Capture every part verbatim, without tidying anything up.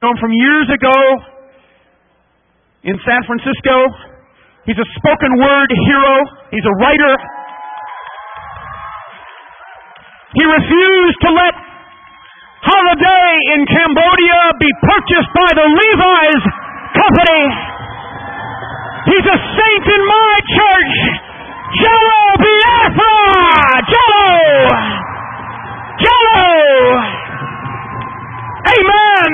know him from years ago in San Francisco. He's a spoken word hero. He's a writer. He refused to let Holiday in Cambodia be purchased by the Levi's Company. He's a saint in my church. Jello Biafra! Jello! Jello! Amen!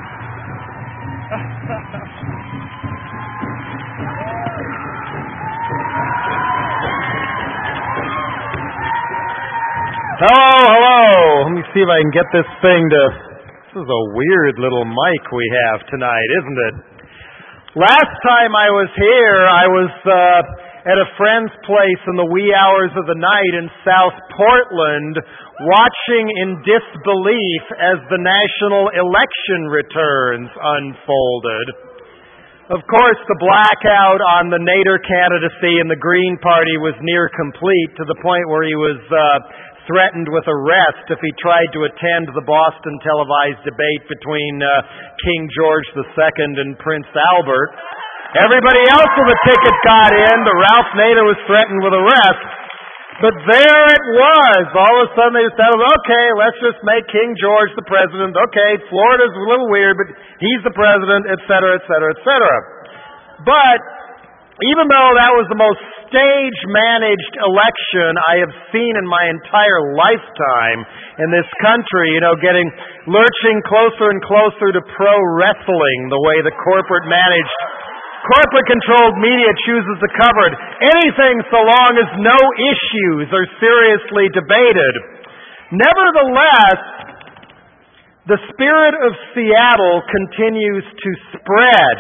Hello, hello. Let me see if I can get this thing to... This is a weird little mic we have tonight, isn't it? Last time I was here, I was uh, at a friend's place in the wee hours of the night in South Portland, watching in disbelief as the national election returns unfolded. Of course, the blackout on the Nader candidacy in the Green Party was near complete, to the point where he was uh, threatened with arrest if he tried to attend the Boston televised debate between uh, King George the Second and Prince Albert. Everybody else with a ticket got in, but Ralph Nader was threatened with arrest. But there it was. All of a sudden they said, okay, let's just make King George the president. Okay, Florida's a little weird, but he's the president, et cetera, et cetera, et cetera. But even though that was the most stage-managed election I have seen in my entire lifetime in this country, you know, getting, lurching closer and closer to pro wrestling, the way the corporate managed, corporate-controlled media chooses to cover it. Anything so long as no issues are seriously debated. Nevertheless, the spirit of Seattle continues to spread.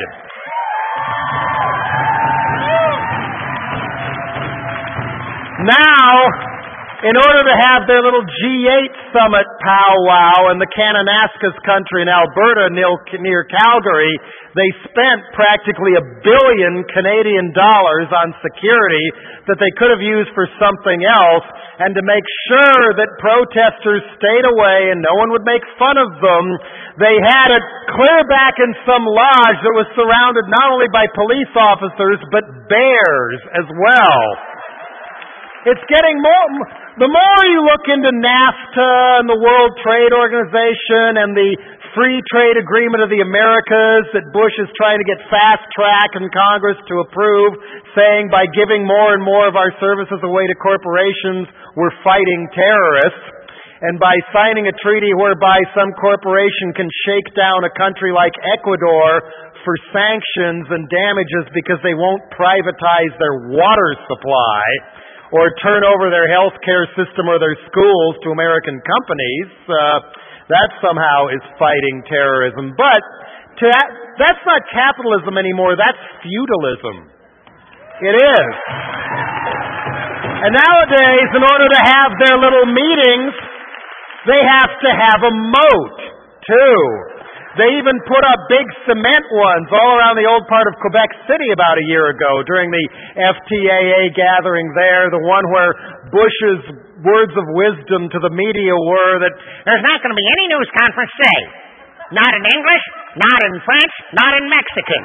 Now, in order to have their little G eight summit powwow in the Kananaskis country in Alberta near Calgary, they spent practically a billion Canadian dollars on security that they could have used for something else, and to make sure that protesters stayed away and no one would make fun of them, they had it clear back in some lodge that was surrounded not only by police officers, but bears as well. It's getting more, the more you look into NAFTA and the World Trade Organization and the Free Trade Agreement of the Americas that Bush is trying to get fast track in Congress to approve, saying by giving more and more of our services away to corporations, we're fighting terrorists. And by signing a treaty whereby some corporation can shake down a country like Ecuador for sanctions and damages because they won't privatize their water supply, or turn over their health care system or their schools to American companies, uh, that somehow is fighting terrorism. But to that, that's not capitalism anymore, that's feudalism. It is. And nowadays, in order to have their little meetings, they have to have a moat, too. They even put up big cement ones all around the old part of Quebec City about a year ago during the F T A A gathering there, the one where Bush's words of wisdom to the media were that there's not going to be any news conference today. Not in English, not in French, not in Mexican.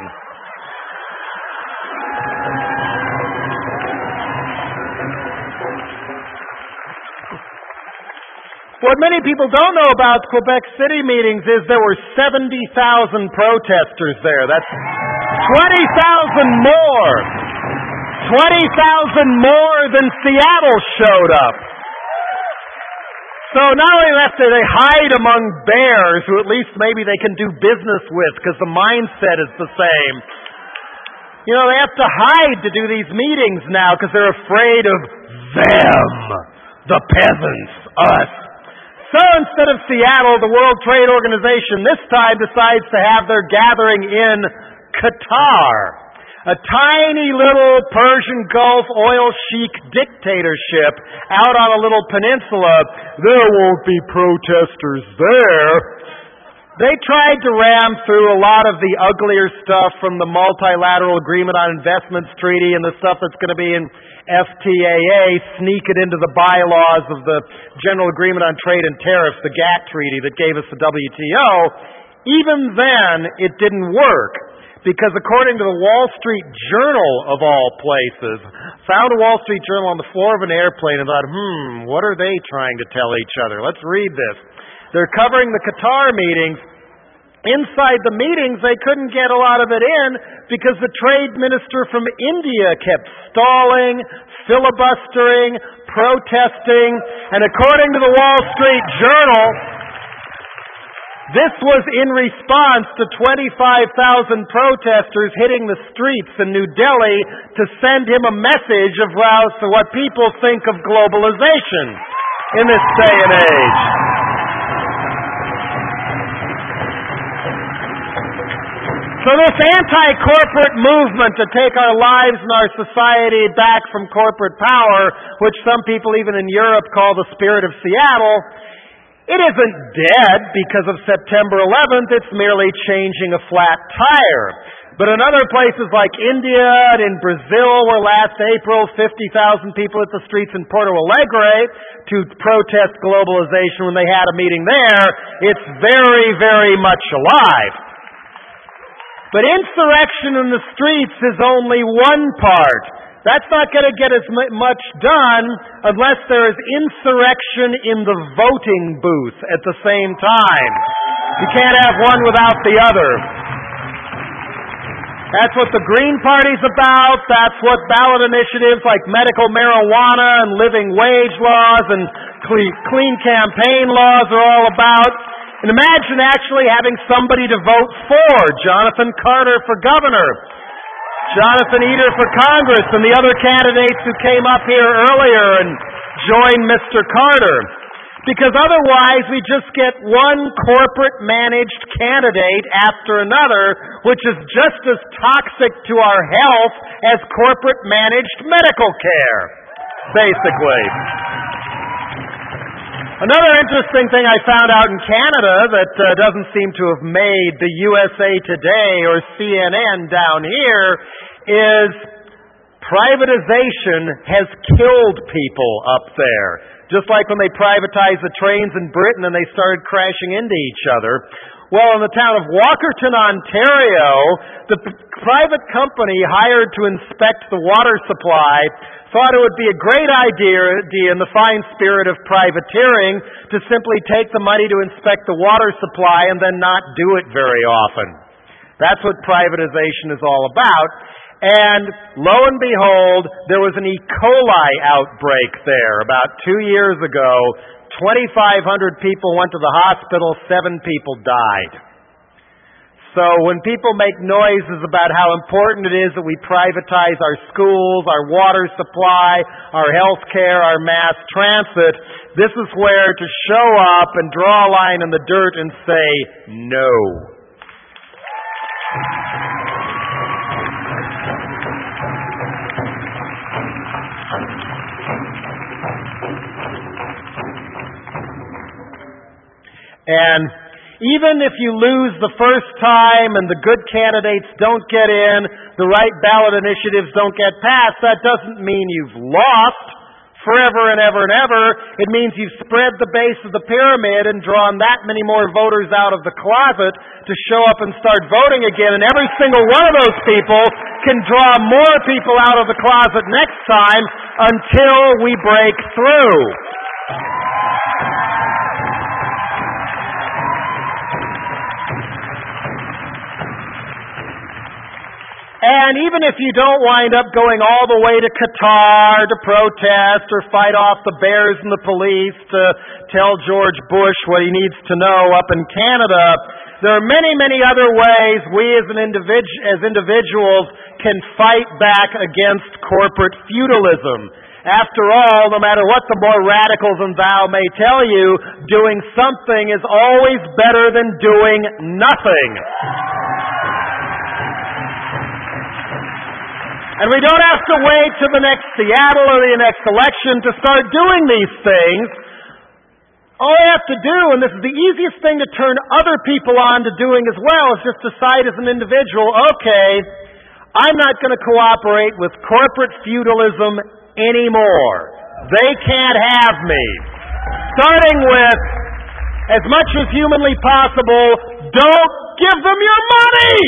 What many people don't know about Quebec City meetings is there were seventy thousand protesters there. That's twenty thousand more. twenty thousand more than Seattle showed up. So not only that, they hide among bears, who at least maybe they can do business with because the mindset is the same. You know, they have to hide to do these meetings now because they're afraid of them, the peasants, us. So instead of Seattle, the World Trade Organization this time decides to have their gathering in Qatar, a tiny little Persian Gulf oil sheik dictatorship out on a little peninsula. There won't be protesters there. They tried to ram through a lot of the uglier stuff from the Multilateral Agreement on Investments Treaty and the stuff that's going to be in F T A A, sneak it into the bylaws of the General Agreement on Trade and Tariffs, the GATT treaty that gave us the W T O. Even then, it didn't work. Because according to the Wall Street Journal, of all places, found a Wall Street Journal on the floor of an airplane and thought, hmm, what are they trying to tell each other? Let's read this. They're covering the Qatar meetings. Inside the meetings, they couldn't get a lot of it in because the trade minister from India kept stalling, filibustering, protesting, and according to the Wall Street Journal, this was in response to twenty-five thousand protesters hitting the streets in New Delhi to send him a message of what people think of globalization in this day and age. So this anti-corporate movement to take our lives and our society back from corporate power, which some people even in Europe call the spirit of Seattle, it isn't dead because of September eleventh. It's merely changing a flat tire. But in other places like India and in Brazil, where last April fifty thousand people hit the streets in Porto Alegre to protest globalization when they had a meeting there, it's very, very much alive. But insurrection in the streets is only one part. That's not going to get as much done unless there is insurrection in the voting booth at the same time. You can't have one without the other. That's what the Green Party's about. That's what ballot initiatives like medical marijuana and living wage laws and clean campaign laws are all about. And imagine actually having somebody to vote for. Jonathan Carter for governor. Jonathan Eder for Congress, and the other candidates who came up here earlier and joined Mister Carter. Because otherwise we just get one corporate-managed candidate after another, which is just as toxic to our health as corporate-managed medical care, basically. Another interesting thing I found out in Canada that uh, doesn't seem to have made the U S A Today or C N N down here is privatization has killed people up there. Just like when they privatized the trains in Britain and they started crashing into each other. Well, in the town of Walkerton, Ontario, the p- private company hired to inspect the water supply thought it would be a great idea, idea in the fine spirit of privateering to simply take the money to inspect the water supply and then not do it very often. That's what privatization is all about. And lo and behold, there was an E. coli outbreak there about two years ago. twenty-five hundred people went to the hospital, seven people died. So when people make noises about how important it is that we privatize our schools, our water supply, our health care, our mass transit, this is where to show up and draw a line in the dirt and say no. And even if you lose the first time and the good candidates don't get in, the right ballot initiatives don't get passed, that doesn't mean you've lost forever and ever and ever. It means you've spread the base of the pyramid and drawn that many more voters out of the closet to show up and start voting again. And every single one of those people can draw more people out of the closet next time until we break through. And even if you don't wind up going all the way to Qatar to protest or fight off the bears and the police to tell George Bush what he needs to know up in Canada, there are many, many other ways we as, an individ- as individuals can fight back against corporate feudalism. After all, no matter what the more radicals than thou may tell you, doing something is always better than doing nothing. And we don't have to wait till the next Seattle or the next election to start doing these things. All I have to do, and this is the easiest thing to turn other people on to doing as well, is just decide as an individual, okay, I'm not going to cooperate with corporate feudalism anymore. They can't have me. Starting with, as much as humanly possible, don't give them your money!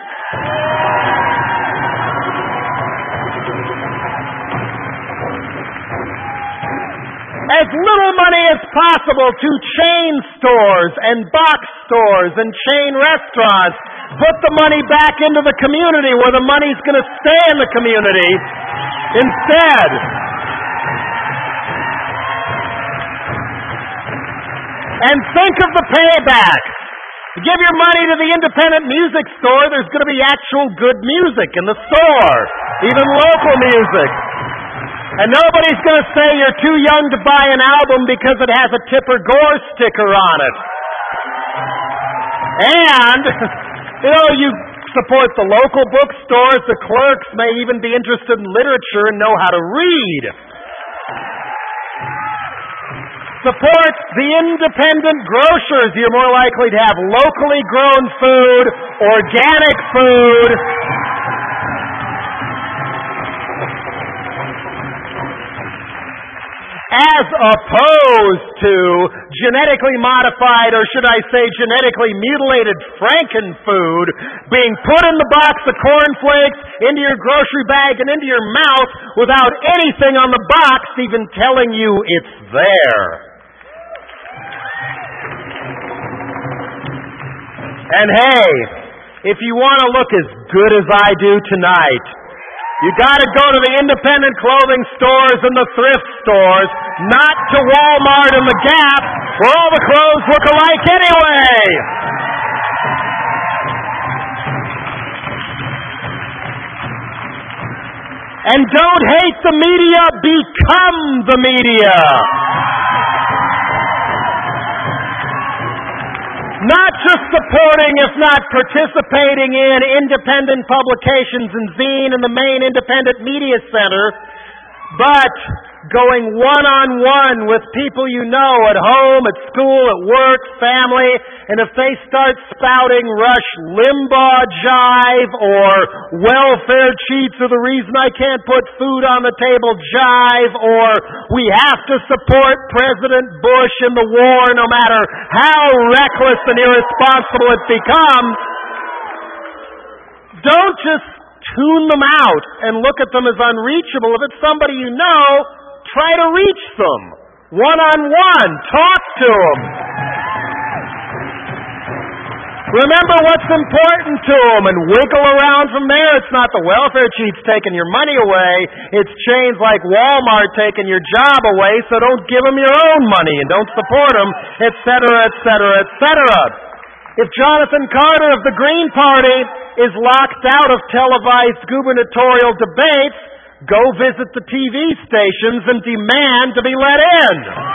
As little money as possible to chain stores and box stores and chain restaurants. Put the money back into the community where the money's going to stay in the community instead. And think of the payback. Give your money to the independent music store, there's going to be actual good music in the store, even local music. And nobody's going to say you're too young to buy an album because it has a Tipper Gore sticker on it. And, you know, you support the local bookstores, the clerks may even be interested in literature and know how to read. Support the independent grocers. You're more likely to have locally grown food, organic food. As opposed to genetically modified, or should I say genetically mutilated Frankenfood being put in the box of cornflakes, into your grocery bag, and into your mouth without anything on the box even telling you it's there. And hey, if you want to look as good as I do tonight, you gotta go to the independent clothing stores and the thrift stores, not to Walmart and the Gap, where all the clothes look alike anyway. And don't hate the media, become the media. Not just supporting, if not participating in, independent publications and Zine and the main independent media center, but going one-on-one with people you know at home, at school, at work, family, and if they start spouting Rush Limbaugh jive or welfare cheats are the reason I can't put food on the table jive, or we have to support President Bush in the war no matter how reckless and irresponsible it becomes, don't just tune them out and look at them as unreachable. If it's somebody you know, try to reach them. One-on-one. Talk to them. Remember what's important to them and wiggle around from there. It's not the welfare cheats taking your money away. It's chains like Walmart taking your job away, so don't give them your own money and don't support them, et cetera, et cetera, et cetera. If Jonathan Carter of the Green Party is locked out of televised gubernatorial debates, go visit the T V stations and demand to be let in.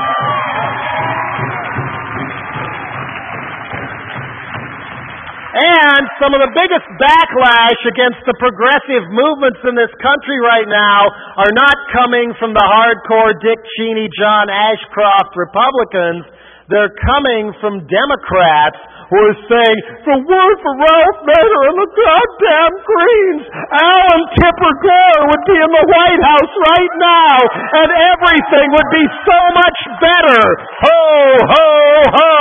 And some of the biggest backlash against the progressive movements in this country right now are not coming from the hardcore Dick Cheney, John Ashcroft Republicans. They're coming from Democrats who are saying, the word for Ralph Nader and the goddamn Greens, Alan Tipper Gore would be in the White House right now, and everything would be so much better. Ho, ho, ho.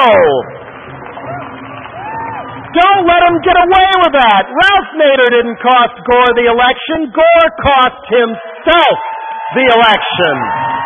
Don't let him get away with that. Ralph Nader didn't cost Gore the election. Gore cost himself the election.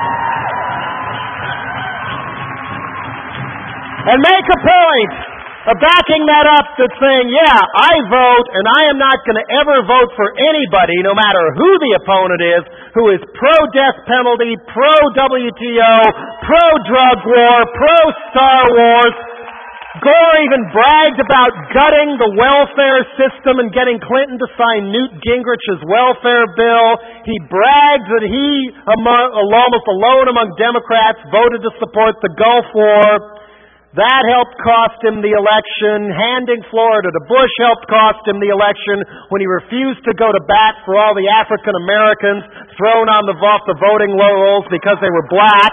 And make a point of backing that up, that's saying, yeah, I vote, and I am not going to ever vote for anybody, no matter who the opponent is, who is pro-death penalty, pro-W T O, pro-drug war, pro-Star Wars. Gore even bragged about gutting the welfare system and getting Clinton to sign Newt Gingrich's welfare bill. He bragged that he, among, almost alone among Democrats, voted to support the Gulf War. That helped cost him the election. Handing Florida to Bush helped cost him the election when he refused to go to bat for all the African Americans thrown on the, off the voting rolls because they were black.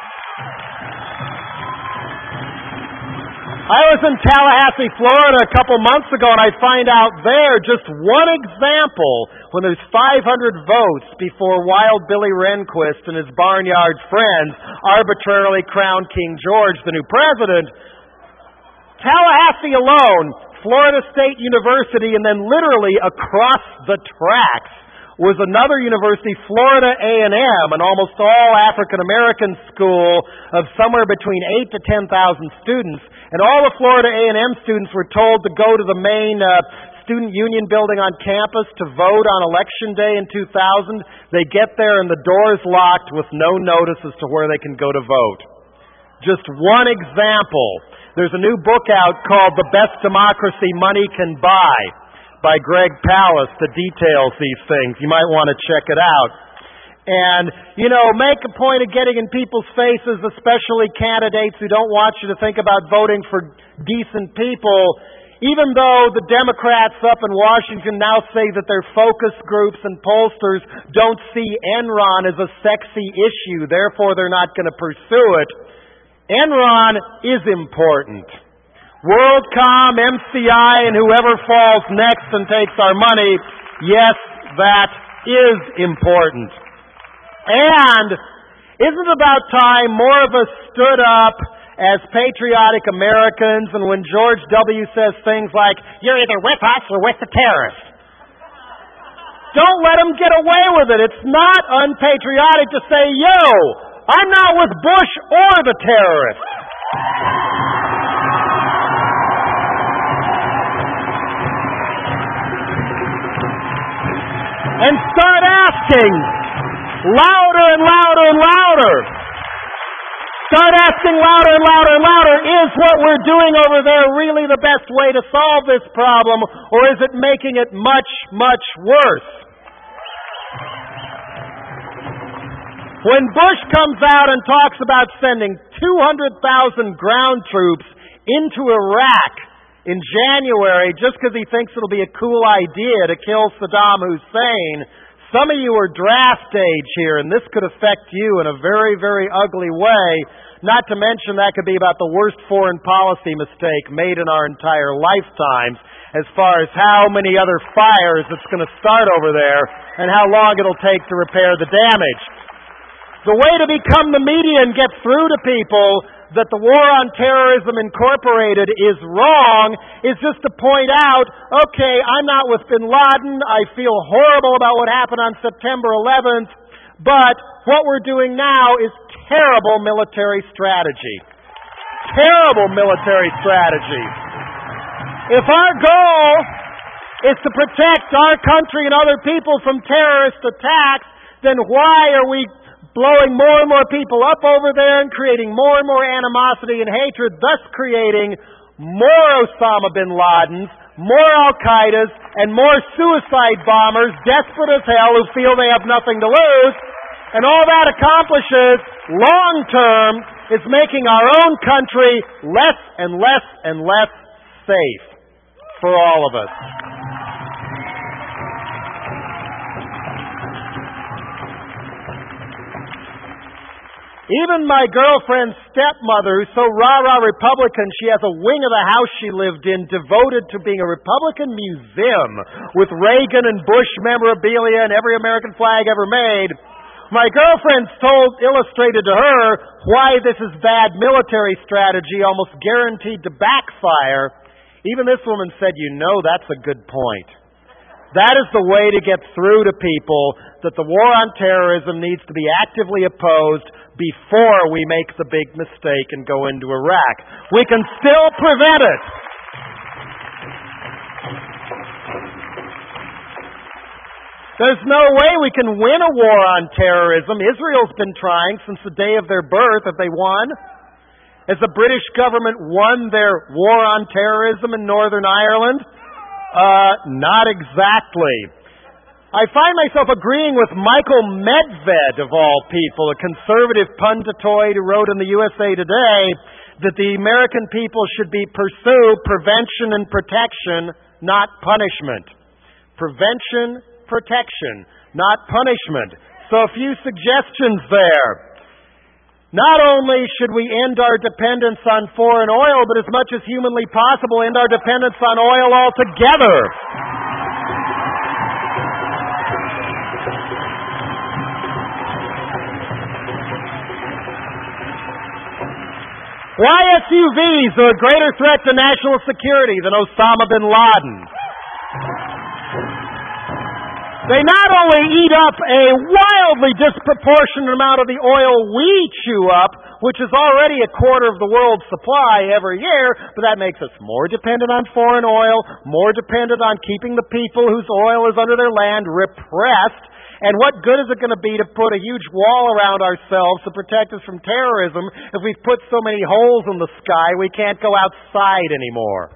I was in Tallahassee, Florida a couple months ago, and I find out there just one example when there's five hundred votes before Wild Billy Rehnquist and his barnyard friends arbitrarily crowned King George the new president. Tallahassee alone, Florida State University, and then literally across the tracks was another university, Florida A and M, an almost all African-American school of somewhere between eight to ten thousand students. And all the Florida A and M students were told to go to the main uh, student union building on campus to vote on Election Day in two thousand. They get there and the door is locked with no notice as to where they can go to vote. Just one example. There's a new book out called The Best Democracy Money Can Buy by Greg Palast that details these things. You might want to check it out. And, you know, make a point of getting in people's faces, especially candidates who don't want you to think about voting for decent people, even though the Democrats up in Washington now say that their focus groups and pollsters don't see Enron as a sexy issue, therefore they're not going to pursue it. Enron is important. WorldCom, M C I, and whoever falls next and takes our money, yes, that is important. And isn't it about time more of us stood up as patriotic Americans, and when George W. says things like, "You're either with us or with the terrorists." Don't let them get away with it. It's not unpatriotic to say, yo, I'm not with Bush or the terrorists. And start asking louder and louder and louder. Start asking louder and louder and louder, is what we're doing over there really the best way to solve this problem, or is it making it much, much worse? When Bush comes out and talks about sending two hundred thousand ground troops into Iraq in January just because he thinks it'll be a cool idea to kill Saddam Hussein, some of you are draft age here, and this could affect you in a very, very ugly way. Not to mention that could be about the worst foreign policy mistake made in our entire lifetimes as far as how many other fires it's going to start over there and how long it'll take to repair the damage. The way to become the media and get through to people that the War on Terrorism Incorporated is wrong is just to point out, okay, I'm not with bin Laden, I feel horrible about what happened on September eleventh, but what we're doing now is terrible military strategy. Terrible military strategy. If our goal is to protect our country and other people from terrorist attacks, then why are we blowing more and more people up over there and creating more and more animosity and hatred, thus creating more Osama bin Ladens, more Al-Qaedas, and more suicide bombers, desperate as hell, who feel they have nothing to lose. And all that accomplishes, long term, is making our own country less and less and less safe for all of us. Even my girlfriend's stepmother, who's so rah-rah Republican, she has a wing of the house she lived in devoted to being a Republican museum with Reagan and Bush memorabilia and every American flag ever made. My girlfriend's told, illustrated to her why this is bad military strategy, almost guaranteed to backfire. Even this woman said, you know, that's a good point. That is the way to get through to people that the war on terrorism needs to be actively opposed before we make the big mistake and go into Iraq. We can still prevent it. There's no way we can win a war on terrorism. Israel's been trying since the day of their birth. Have they won? Has the British government won their war on terrorism in Northern Ireland? Uh, not exactly. I find myself agreeing with Michael Medved, of all people, a conservative punditoid who wrote in the U S A Today that the American people should be pursue prevention and protection, not punishment. Prevention, protection, not punishment. So a few suggestions there. Not only should we end our dependence on foreign oil, but as much as humanly possible, end our dependence on oil altogether. Why S U Vs are a greater threat to national security than Osama bin Laden. They not only eat up a wildly disproportionate amount of the oil we chew up, which is already a quarter of the world's supply every year, but that makes us more dependent on foreign oil, more dependent on keeping the people whose oil is under their land repressed. And what good is it going to be to put a huge wall around ourselves to protect us from terrorism if we've put so many holes in the sky we can't go outside anymore?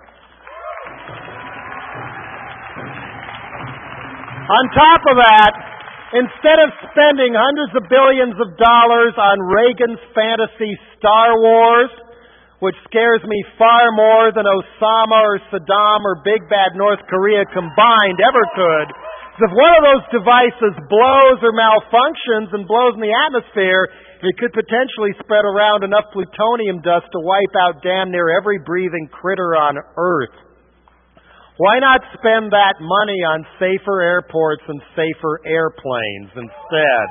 On top of that, instead of spending hundreds of billions of dollars on Reagan's fantasy Star Wars, which scares me far more than Osama or Saddam or Big Bad North Korea combined ever could, if one of those devices blows or malfunctions and blows in the atmosphere, it could potentially spread around enough plutonium dust to wipe out damn near every breathing critter on Earth. Why not spend that money on safer airports and safer airplanes instead?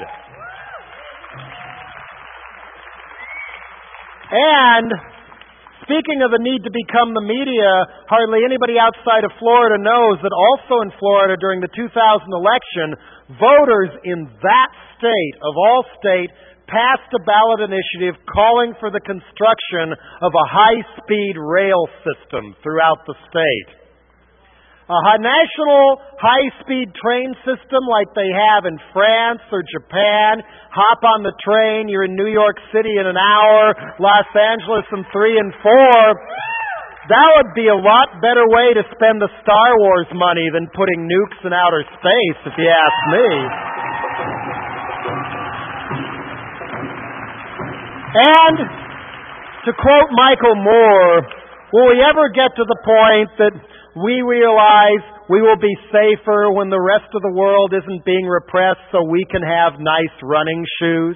And speaking of the need to become the media, hardly anybody outside of Florida knows that also in Florida during the two thousand election, voters in that state, of all states, passed a ballot initiative calling for the construction of a high-speed rail system throughout the state. A national high-speed train system like they have in France or Japan. Hop on the train, you're in New York City in an hour, Los Angeles in three and four. That would be a lot better way to spend the Star Wars money than putting nukes in outer space, if you ask me. And, to quote Michael Moore, will we ever get to the point that we realize we will be safer when the rest of the world isn't being repressed so we can have nice running shoes?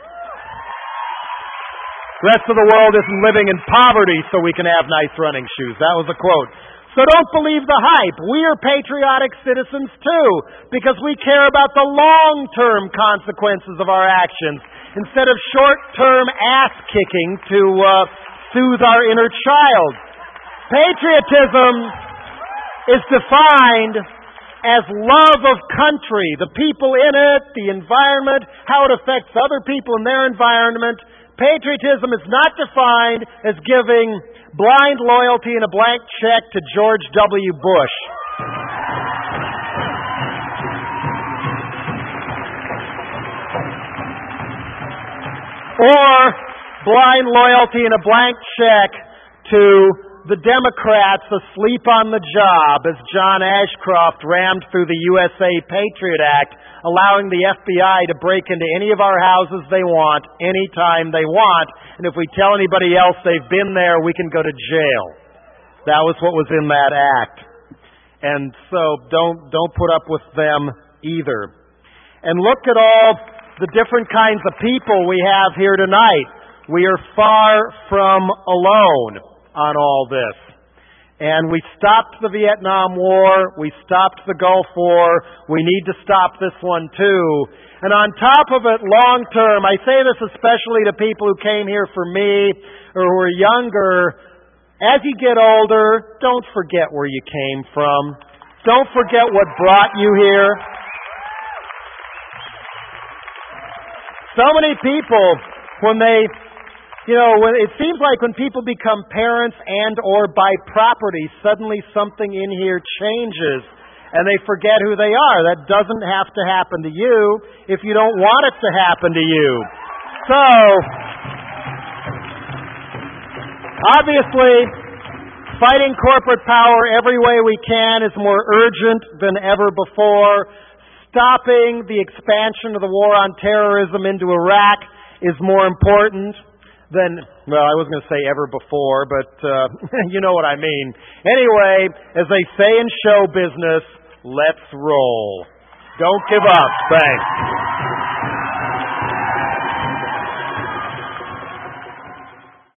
The rest of the world isn't living in poverty so we can have nice running shoes. That was a quote. So don't believe the hype. We are patriotic citizens too, because we care about the long-term consequences of our actions instead of short-term ass-kicking to uh, soothe our inner child. Patriotism is defined as love of country, the people in it, the environment, how it affects other people in their environment. Patriotism is not defined as giving blind loyalty and a blank check to George W. Bush. Or blind loyalty and a blank check to the Democrats asleep on the job as John Ashcroft rammed through the U S A Patriot Act, allowing the F B I to break into any of our houses they want, anytime they want, and if we tell anybody else they've been there, we can go to jail. That was what was in that act. And so don't don't put up with them either. And look at all the different kinds of people we have here tonight. We are far from alone on all this. And we stopped the Vietnam War. We stopped the Gulf War. We need to stop this one too. And on top of it, long term, I say this especially to people who came here for me or who are younger, as you get older, don't forget where you came from. Don't forget what brought you here. So many people, when they You know, when it seems like when people become parents and or buy property, suddenly something in here changes and they forget who they are. That doesn't have to happen to you if you don't want it to happen to you. So, obviously, fighting corporate power every way we can is more urgent than ever before. Stopping the expansion of the war on terrorism into Iraq is more important than, well, I wasn't going to say ever before, but uh, you know what I mean. Anyway, as they say in show business, let's roll. Don't give up. Thanks.